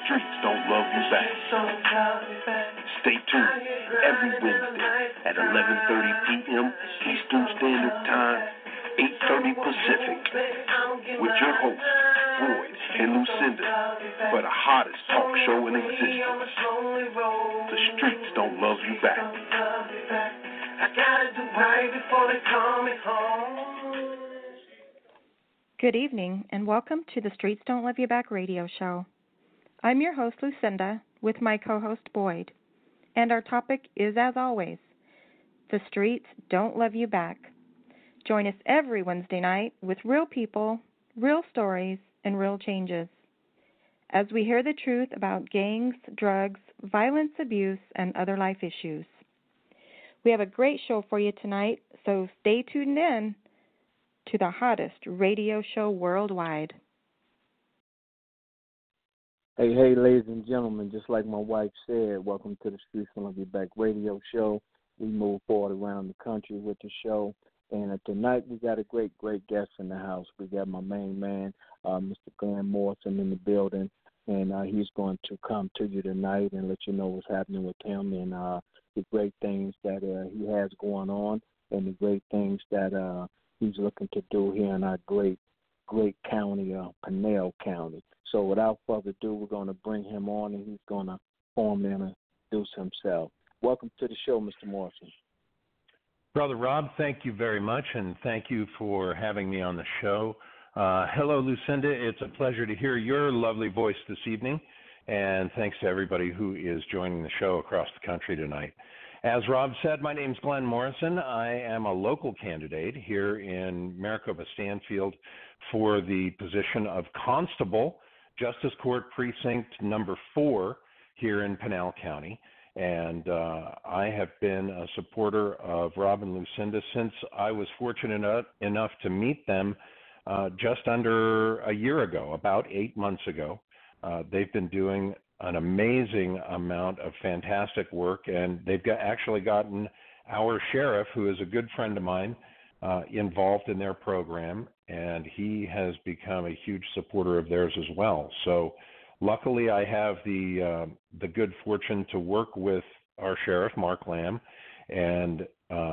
streets don't love you back. Stay tuned every Wednesday at 11:30 p.m. Eastern Standard Time, 8:30 Pacific, with your hosts, Boyd and Lucinda, for the hottest talk show in existence. The streets don't love you back. I gotta do right before they call me home. Good evening, and welcome to the Streets Don't Love You Back radio show. I'm your host, Lucinda, with my co-host, Boyd. And our topic is, as always, the streets don't love you back. Join us every Wednesday night with real people, real stories, and real changes, as we hear the truth about gangs, drugs, violence, abuse, and other life issues. We have a great show for you tonight, so stay tuned in to the hottest radio show worldwide. Hey, ladies and gentlemen, just like my wife said, welcome to the Streets Don't Love You Back radio show. We move forward around the country with the show, and tonight we got a great guest in the house. We got my main man, Mr. Glenn Morrison, in the building, and he's going to come to you tonight and let you know what's happening with him and the great things that he has going on and the great things that he's looking to do here in our great county, Pinal County. So without further ado, we're going to bring him on, and he's going to formally introduce himself. Welcome to the show, Mr. Morrison. Brother Rob, thank you very much, and thank you for having me on the show. Hello, Lucinda. It's a pleasure to hear your lovely voice this evening, and thanks to everybody who is joining the show across the country tonight. As Rob said, my name's Glenn Morrison. I am a local candidate here in Maricopa Stanfield for the position of Constable, Justice Court Precinct number 4 here in Pinal County. And I have been a supporter of Rob and Lucinda since I was fortunate enough to meet them just under a year ago, about 8 months ago. They've been doing an amazing amount of fantastic work, and they've actually gotten our sheriff, who is a good friend of mine, involved in their program, and he has become a huge supporter of theirs as well. So luckily I have the good fortune to work with our sheriff, Mark Lamb, and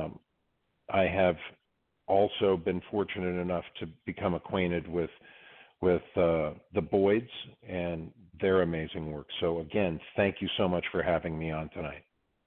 I have also been fortunate enough to become acquainted with the Boyds and their amazing work. So again, thank you so much for having me on tonight.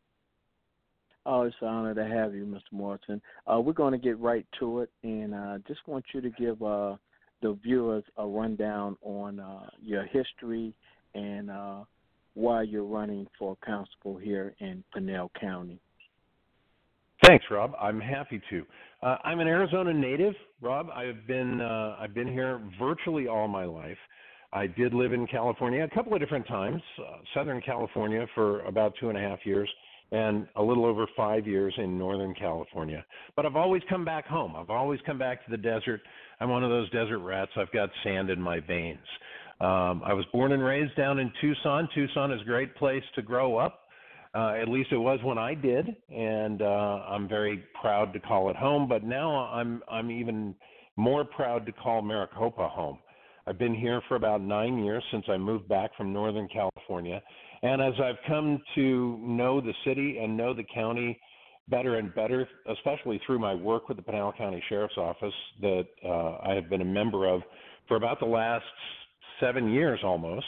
Oh, it's an honor to have you, Mr. Morrison. We're going to get right to it, and I just want you to give the viewers a rundown on your history and why you're running for constable here in Pinal County. Thanks, Rob. I'm happy to. I'm an Arizona native, Rob. I've been here virtually all my life. I did live in California a couple of different times, Southern California for about 2.5 years, and a little over 5 years in Northern California. But I've always come back home. I've always come back to the desert. I'm one of those desert rats. I've got sand in my veins. I was born and raised down in Tucson. Tucson is a great place to grow up. At least it was when I did, and I'm very proud to call it home. But now I'm even more proud to call Maricopa home. I've been here for about 9 years since I moved back from Northern California. And as I've come to know the city and know the county better and better, especially through my work with the Pinal County Sheriff's Office that I have been a member of for about the last 7 years almost,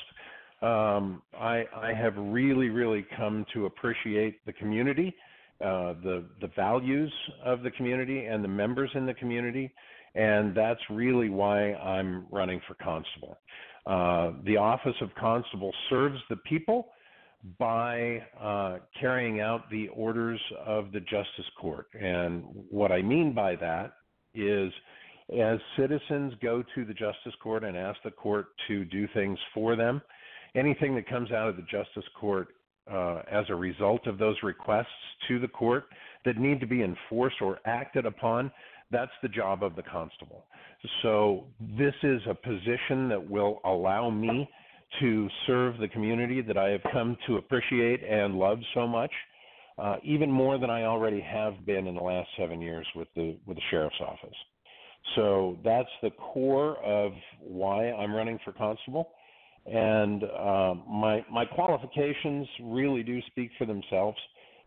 I have really come to appreciate the community, the values of the community and the members in the community. And that's really why I'm running for constable. The office of constable serves the people by carrying out the orders of the Justice Court. And what I mean by that is, as citizens go to the Justice Court and ask the court to do things for them, anything that comes out of the Justice Court as a result of those requests to the court that need to be enforced or acted upon, that's the job of the constable. So this is a position that will allow me to serve the community that I have come to appreciate and love so much, even more than I already have been in the last 7 years with the sheriff's office. So that's the core of why I'm running for constable. And my qualifications really do speak for themselves.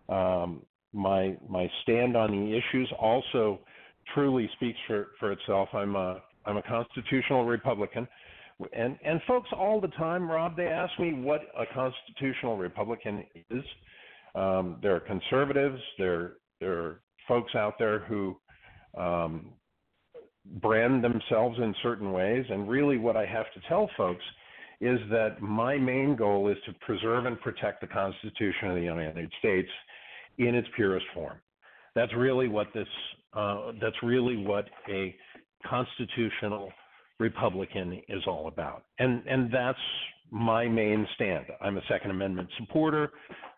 My stand on the issues also truly speaks for itself. I'm a constitutional Republican, and folks all the time, Rob, they ask me what a constitutional Republican is. There are conservatives, there are folks out there who brand themselves in certain ways, and really what I have to tell folks is that my main goal is to preserve and protect the Constitution of the United States in its purest form. That's really what a constitutional Republican is all about, and that's my main stand. I'm a Second Amendment supporter.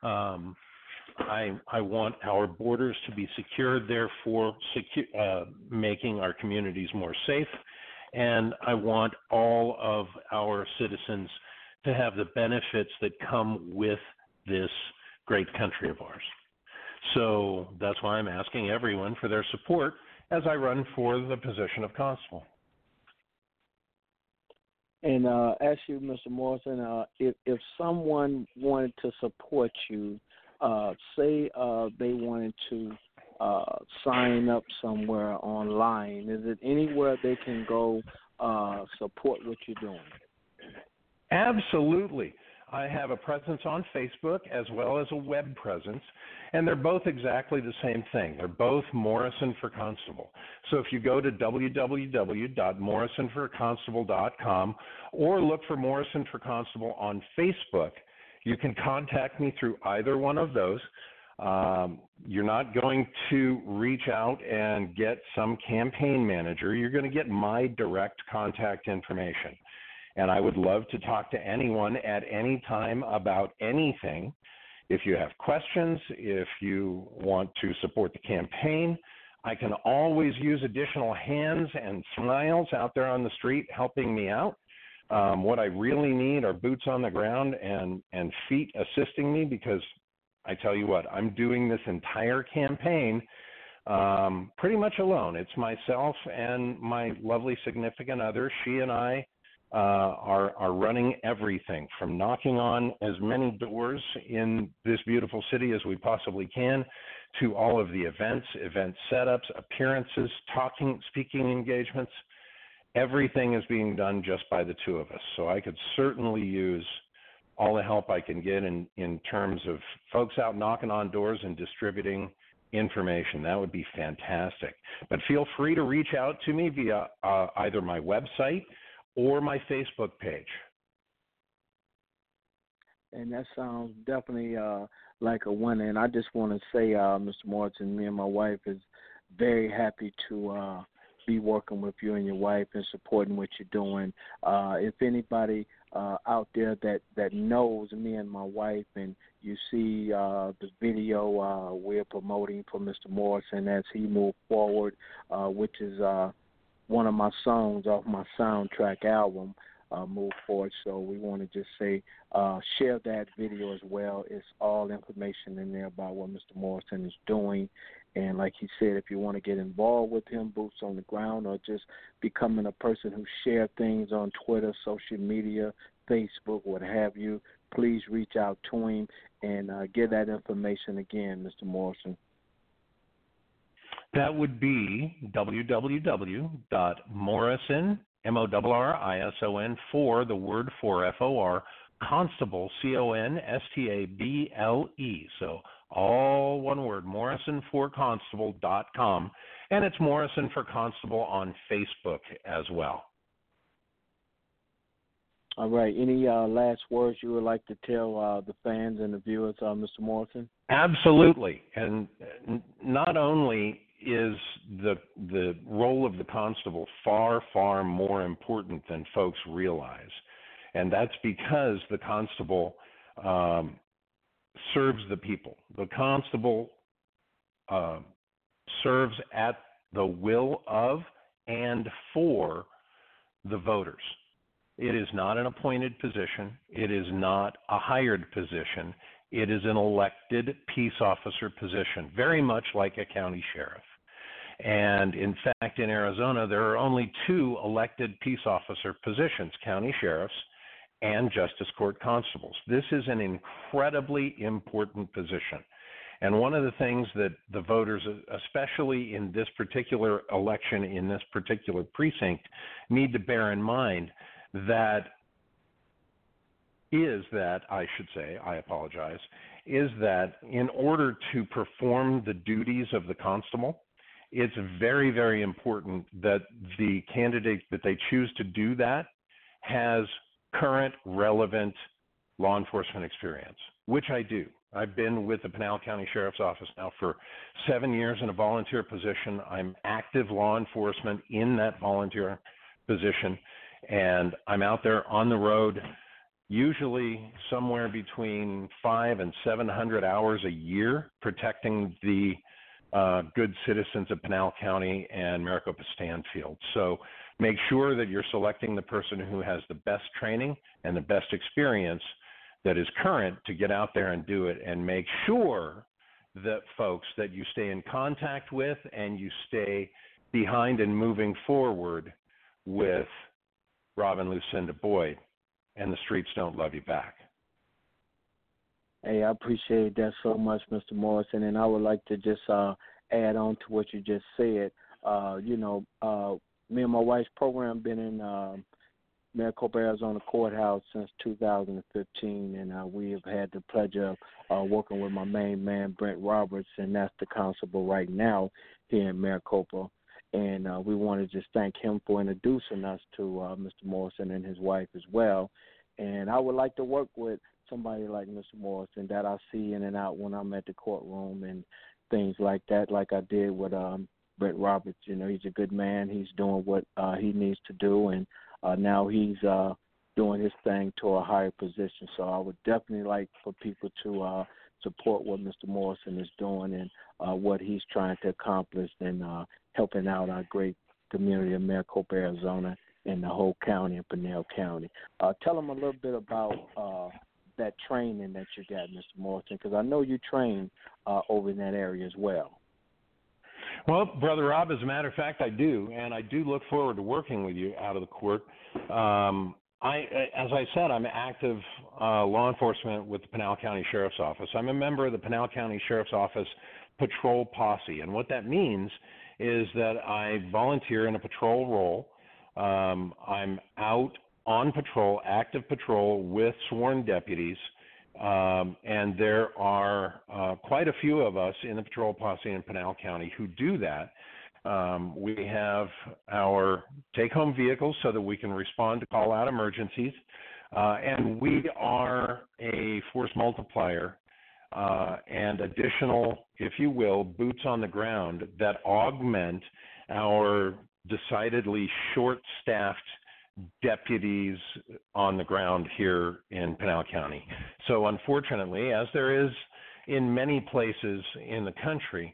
I want our borders to be secure, therefore making our communities more safe. And I want all of our citizens to have the benefits that come with this great country of ours. So that's why I'm asking everyone for their support as I run for the position of constable. And ask you, Mr. Morrison, if someone wanted to support you, say they wanted to sign up somewhere online, is it anywhere they can go support what you're doing? Absolutely. I have a presence on Facebook as well as a web presence, and they're both exactly the same thing. They're both Morrison for Constable. So if you go to www.morrisonforconstable.com or look for Morrison for Constable on Facebook, you can contact me through either one of those. You're not going to reach out and get some campaign manager. You're going to get my direct contact information. And I would love to talk to anyone at any time about anything. If you have questions, if you want to support the campaign, I can always use additional hands and smiles out there on the street helping me out. What I really need are boots on the ground and feet assisting me, because I tell you what, I'm doing this entire campaign pretty much alone. It's myself and my lovely significant other. She and I are running everything from knocking on as many doors in this beautiful city as we possibly can to all of the event setups, appearances, speaking engagements. Everything is being done just by the two of us. So I could certainly use all the help I can get in terms of folks out knocking on doors and distributing information. That would be fantastic. But feel free to reach out to me via either my website or my Facebook page. And that sounds definitely like a winner. And I just want to say, Mr. Morrison, me and my wife is very happy to be working with you and your wife and supporting what you're doing. If anybody out there that knows me and my wife, and you see the video we're promoting for Mr. Morrison as he moved forward, which is one of my songs off my soundtrack album, Move Forward. So we want to just say, share that video as well. It's all information in there about what Mr. Morrison is doing. And like he said, if you want to get involved with him, boots on the ground, or just becoming a person who shares things on Twitter, social media, Facebook, what have you, please reach out to him and get that information again, Mr. Morrison. That would be www.morrison, MORRISON, for the word for, FOR, Constable, CONSTABLE. So all one word, MorrisonForConstable.com. And it's Morrison for Constable on Facebook as well. All right. Any last words you would like to tell the fans and the viewers, Mr. Morrison? Absolutely. And not only is the role of the constable far, far more important than folks realize, and that's because the constable serves the people. The constable serves at the will of and for the voters. It is not an appointed position. It is not a hired position. It is an elected peace officer position, very much like a county sheriff. And in fact, in Arizona, there are only two elected peace officer positions, county sheriffs and justice court constables. This is an incredibly important position. And one of the things that the voters, especially in this particular election, in this particular precinct, need to bear in mind is that in order to perform the duties of the constable, it's very, very important that the candidate that they choose to do that has current, relevant law enforcement experience, which I do. I've been with the Pinal County Sheriff's Office now for 7 years in a volunteer position. I'm active law enforcement in that volunteer position, and I'm out there on the road usually somewhere between 500 and 700 hours a year protecting the good citizens of Pinal County and Maricopa Stanfield. So make sure that you're selecting the person who has the best training and the best experience that is current to get out there and do it, and make sure that folks that you stay in contact with and you stay behind and moving forward with Rob and Lucinda Boyd and The Streets Don't Love You Back. Hey, I appreciate that so much, Mr. Morrison, and I would like to just add on to what you just said. Me and my wife's program been in Maricopa, Arizona courthouse since 2015, and we have had the pleasure of working with my main man, Brent Roberts, and that's the constable right now here in Maricopa. And we want to just thank him for introducing us to Mr. Morrison and his wife as well. And I would like to work with somebody like Mr. Morrison that I see in and out when I'm at the courtroom and things like that, like I did with Brent Roberts. You know, he's a good man. He's doing what he needs to do, and now he's doing his thing to a higher position. So I would definitely like for people to support what Mr. Morrison is doing and what he's trying to accomplish and helping out our great community of Maricopa, Arizona, and the whole county and Pinal County. Tell them a little bit about that training that you got, Mr. Morrison, because I know you train over in that area as well. Well, Brother Rob, as a matter of fact, I do, and I do look forward to working with you out of the court. As I said, I'm active law enforcement with the Pinal County Sheriff's Office. I'm a member of the Pinal County Sheriff's Office Patrol Posse, and what that means is that I volunteer in a patrol role. I'm out on patrol, active patrol with sworn deputies, and there are quite a few of us in the patrol posse in Pinal County who do that. We have our take-home vehicles so that we can respond to call-out emergencies, and we are a force multiplier and additional, if you will, boots on the ground that augment our decidedly short-staffed deputies on the ground here in Pinal County. So unfortunately, as there is in many places in the country,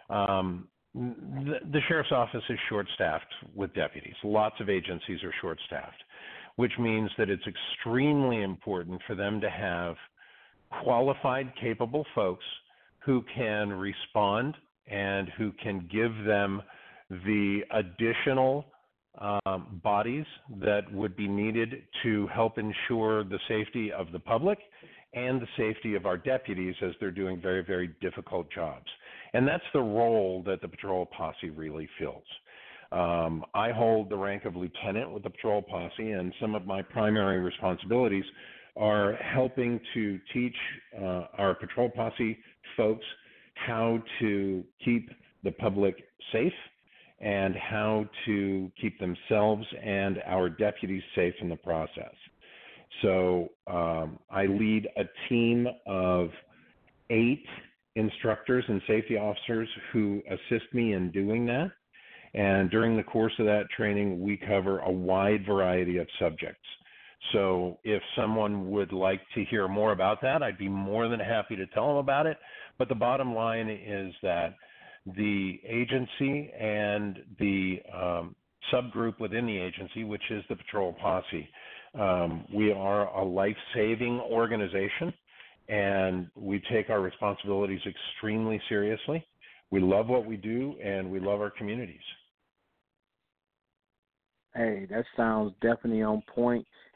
the sheriff's office is short-staffed with deputies. Lots of agencies are short-staffed, which means that it's extremely important for them to have qualified, capable folks who can respond and who can give them the additional bodies that would be needed to help ensure the safety of the public and the safety of our deputies as they're doing very, very difficult jobs. And that's the role that the patrol posse really fills. I hold the rank of lieutenant with the patrol posse, and some of my primary responsibilities are helping to teach our patrol posse folks how to keep the public safe and how to keep themselves and our deputies safe in the process. So I lead a team of 8 instructors and safety officers who assist me in doing that. And during the course of that training, we cover a wide variety of subjects. So if someone would like to hear more about that, I'd be more than happy to tell them about it. But the bottom line is that the agency and the subgroup within the agency, which is the patrol posse, we are a life-saving organization, and we take our responsibilities extremely seriously. We love what we do, and we love our communities. Hey, that sounds definitely on point.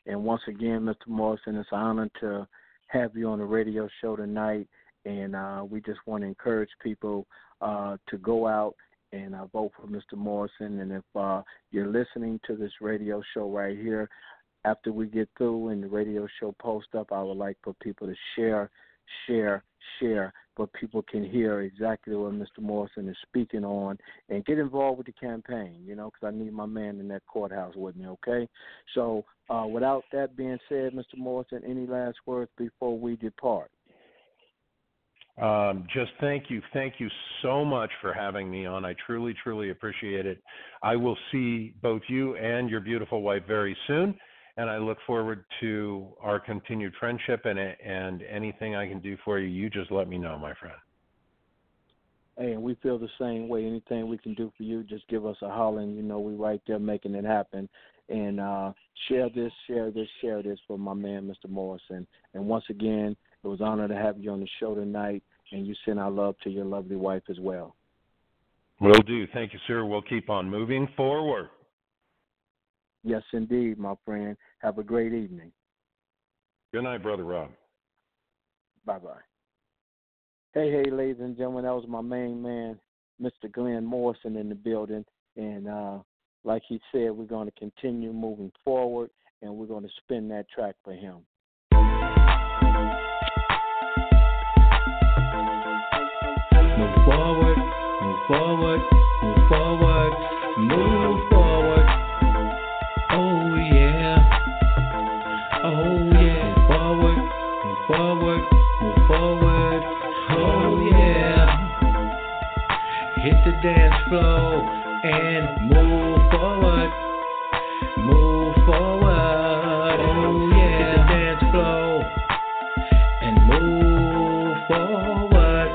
And once again, Mr. Morrison, it's an honor to have you on the radio show tonight. And we just want to encourage people to go out and vote for Mr. Morrison. And if you're listening to this radio show right here, after we get through and the radio show post up, I would like for people to share, but people can hear exactly what Mr. Morrison is speaking on and get involved with the campaign, because I need my man in that courthouse with me, okay? So without that being said, Mr. Morrison, any last words before we depart? Just thank you so much for having me on. I truly, truly appreciate it. I will see both you and your beautiful wife very soon, and I look forward to our continued friendship, and anything I can do for you, you just let me know, my friend. Hey, and we feel the same way. Anything we can do for you, just give us a holler, and we're right there making it happen. And share this for my man, Mr. Morrison. And once again, it was an honor to have you on the show tonight, and you send our love to your lovely wife as well. Will do. Thank you, sir. We'll keep on moving forward. Yes, indeed, my friend. Have a great evening. Good night, Brother Rob. Bye-bye. Hey, ladies and gentlemen, that was my main man, Mr. Glenn Morrison, in the building. And like he said, we're going to continue moving forward, and we're going to spin that track for him. Move forward, move forward, move forward, move forward. Oh yeah, oh yeah. Move forward, move forward, move forward. Oh yeah. Hit the dance floor and move forward, move forward. Oh yeah. Hit the dance floor and move forward.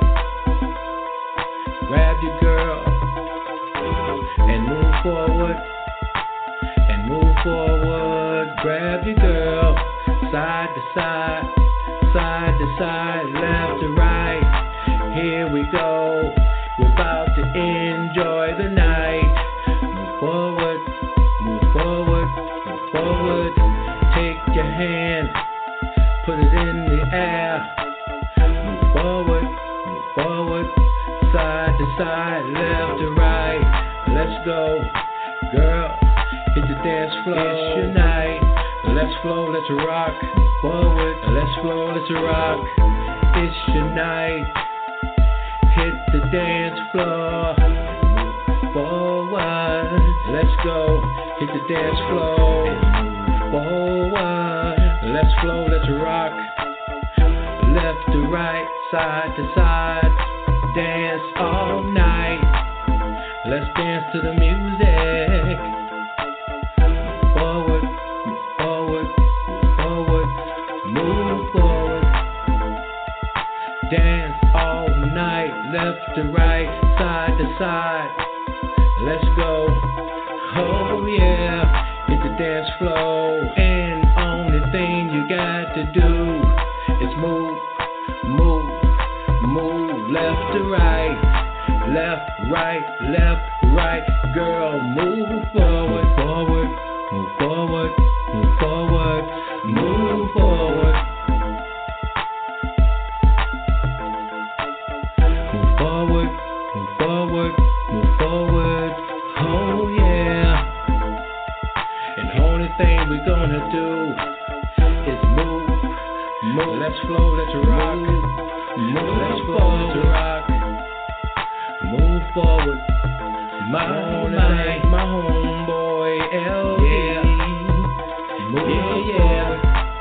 Grab your girl and move forward, and move forward. Grab your girl, side to side, side to side, left to right. Here we go, we're about to enjoy the night. Move forward, move forward, move forward. Take your hand, put it in the air. Move forward, move forward. Side to side, left to right. Let's go, girl. Hit the dance floor. It's your night. Let's flow, let's rock. Forward, let's flow, let's rock. It's your night. Hit the dance floor. Move forward. Let's go. Hit the dance floor. Move forward. Let's flow, let's rock. Left to right, side to side. Dance all night. Let's dance to the music. Forward, move forward, move forward, move forward. Dance all night, left to right, side to side. Let's go. Oh yeah, hit the dance floor. And only thing you got to do is move, move. Move left to right, left, right, girl, move forward, forward, move forward, move forward, move forward. Move forward, move forward, move forward, oh yeah. And the only thing we're gonna do is move, let's flow, let's rock. Move forward to rock. Move forward. My homeboy L. Yeah. Move forward.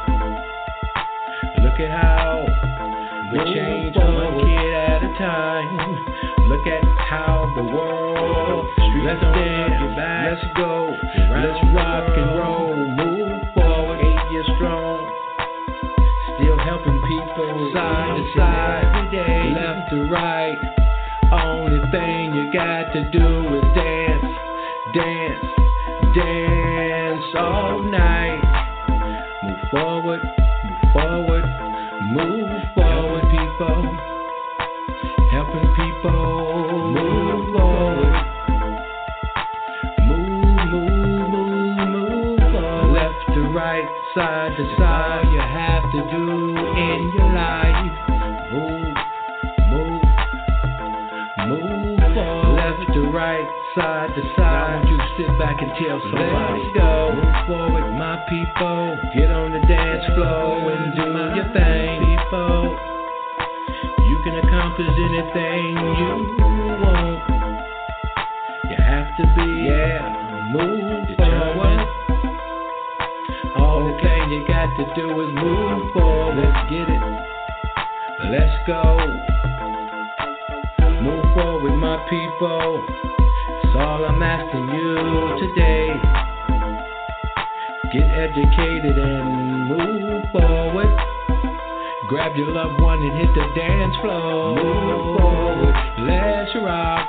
Look at how we change one kid at a time. Look at how the world. Let's dance. Let's go. Let's rock and roll. Move forward. 8 years strong. Still helping people side to side, every day, left to right. Only thing you got to do is dance, dance, dance all night. Move forward, move forward, move forward, people. Helping people move forward. Move forward. Left to right, side to side. All you have to do in your life. Move forward. Left to right, side to side. Now I want you to sit back and tell somebody. Let's go. Move forward, my people. Get on the dance floor and do your thing, people. You can accomplish anything you want. You have to be, move forward. All the thing you got to do is move forward. Let's get it. Let's go. Move forward, my people. That's all I'm asking you today. Get educated and move forward. Grab your loved one and hit the dance floor. Move forward, let's rock.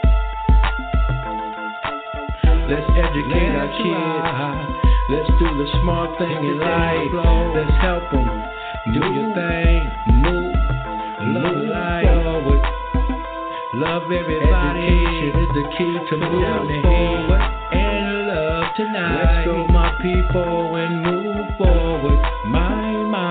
Let's educate our kids. Let's do the smart thing in life. Let's help them do your thing. Love life. Love everybody. Education is the key to moving forward and love tonight. Let's go, my people, and move forward. My.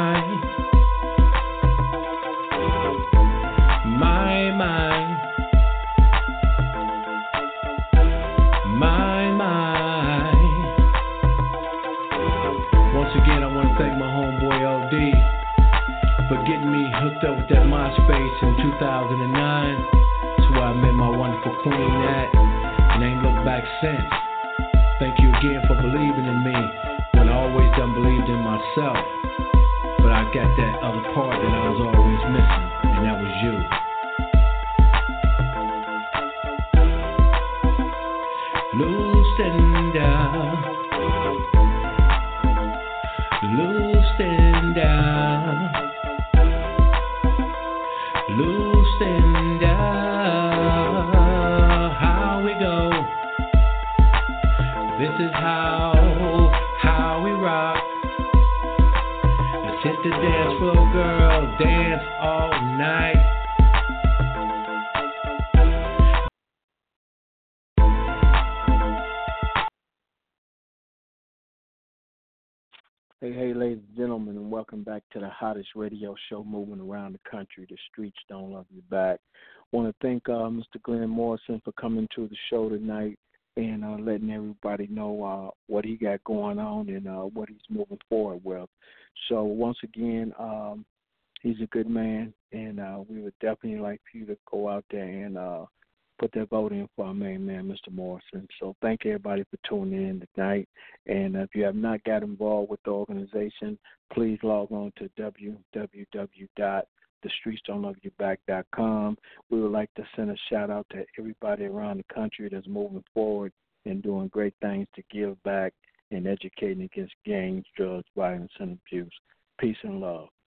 Once again, I want to thank my homeboy LD for getting me hooked up with that MySpace in 2009. That's where I met my wonderful queen at, and ain't looked back since. Thank you again for believing in me when I always done believed in myself. But I got that other part that I was always missing, and that was you. Loosen down. Loosen down. Loosen down. How we go. This is how we rock. Let's hit the dance floor, girl. Dance all night. Hey, ladies and gentlemen, and welcome back to the hottest radio show moving around the country. The streets don't love you back. I want to thank Mr. Glenn Morrison for coming to the show tonight and letting everybody know what he got going on and what he's moving forward with. So once again, he's a good man, and we would definitely like for you to go out there and put their vote in for our main man, Mr. Morrison. So thank everybody for tuning in tonight. And if you have not got involved with the organization, please log on to www.thestreetsdon'tloveYouBack.com. We would like to send a shout-out to everybody around the country that's moving forward and doing great things to give back and educating against gangs, drugs, violence, and abuse. Peace and love.